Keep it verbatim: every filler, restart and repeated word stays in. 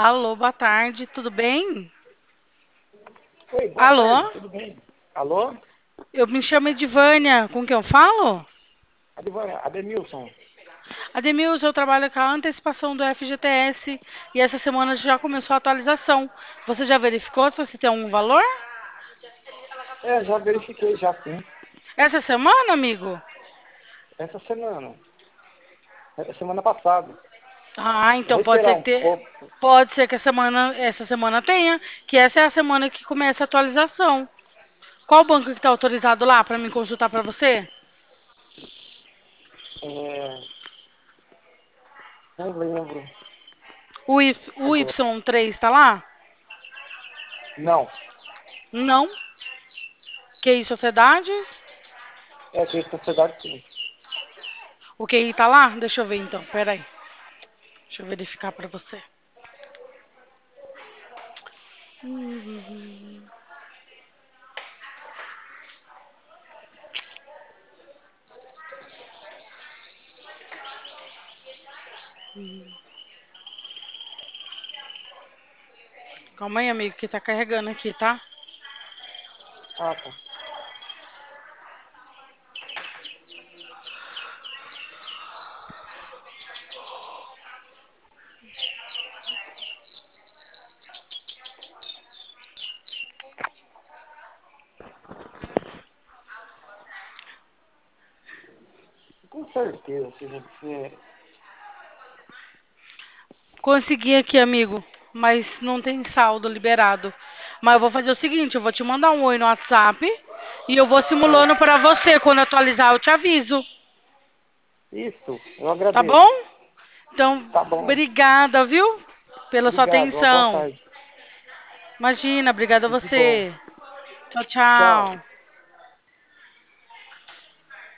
Alô, boa tarde, tudo bem? Oi, boa Alô, tarde, tudo bem? Alô? eu me chamo Edivânia, com quem eu falo? Adivânia, Ademilson. Ademilson, eu trabalho com a antecipação do F G T S e essa semana já começou a atualização. Você já verificou se você tem algum valor? É, já verifiquei já sim. Essa semana, amigo? Essa semana. É, semana passada. Ah, Vou então pode ser esperar que um te... pouco. pode ser que a semana, essa semana tenha, que essa é a semana que começa a atualização. Qual banco que está autorizado lá para me consultar para você? É, não lembro O, y, o agora. Y três está lá? Não. Não. Q I Sociedades? É que a sociedade sim. O Q I tá lá? Deixa eu ver então, peraí. Deixa eu verificar pra você. Uhum. Calma aí, amigo, que tá carregando aqui, tá? Ah, tá. Com certeza, se você. Consegui aqui, amigo, mas não tem saldo liberado. Mas eu vou fazer o seguinte, eu vou te mandar um oi no WhatsApp e eu vou simulando Certo. pra você. Quando atualizar, eu te aviso, Isso, eu tá agradeço. bom? Então, Tá bom. obrigada, viu? Pela sua Obrigado, uma boa atenção. tarde. Imagina, obrigada a Tudo de bom. você. Tchau, Tchau. tchau.